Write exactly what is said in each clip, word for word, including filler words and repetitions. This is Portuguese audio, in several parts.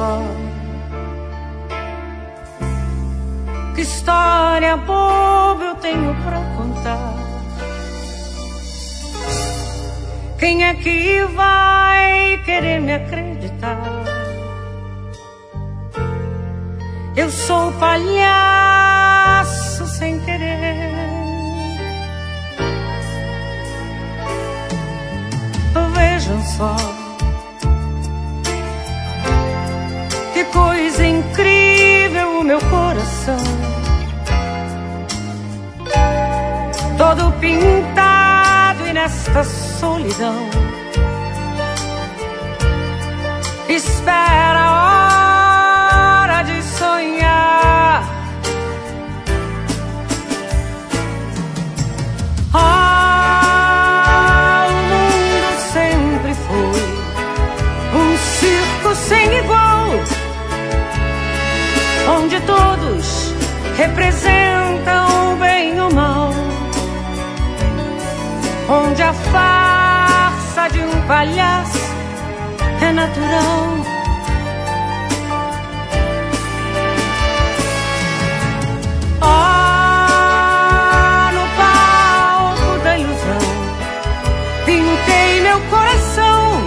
só, que história boba eu tenho pra contar. Quem é que vai querer me acreditar? Eu sou palhaço sem querer. Vejam só, que coisa incrível o meu coração, todo pintado e nesta solidão espera a hora de sonhar. Ah, o mundo sempre foi um circo sem igual, onde todos representam o bem e o mal, onde a farsa de um palhaço é natural. Ah, no palco da ilusão pintei meu coração,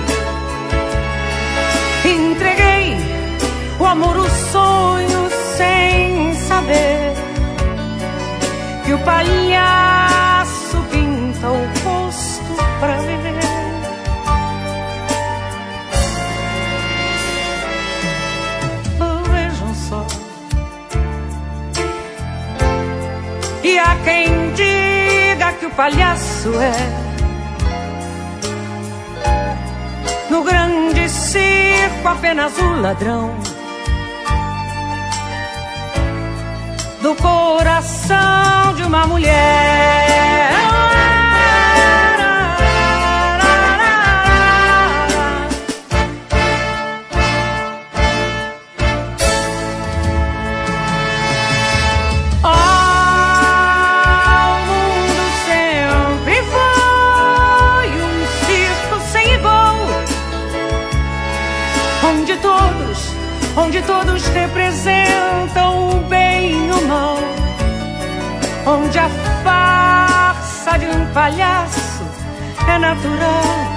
entreguei o amor, o sonho, sem saber que o palhaço pinta o rosto pra viver. Vejam só, e há quem diga que o palhaço é no grande circo apenas o ladrão do coração de uma mulher. Ah, o mundo sempre foi um circo sem igual, onde todos, onde todos representam o bem e o mal, onde a farsa de um palhaço é natural.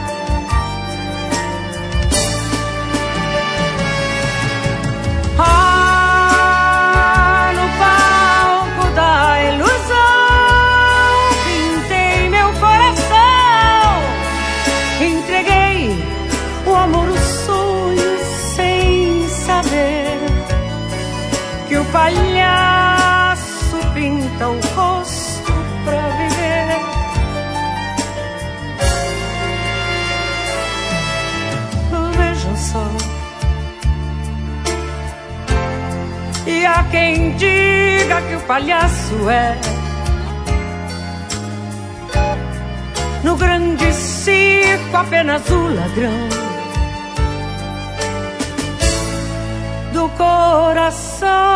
Ah, no palco da ilusão pintei meu coração, entreguei o amor, o sonho, sem saber que o palhaço pinta o rosto pra viver. Vejam só, e há quem diga que o palhaço é no grande circo apenas o ladrão do coração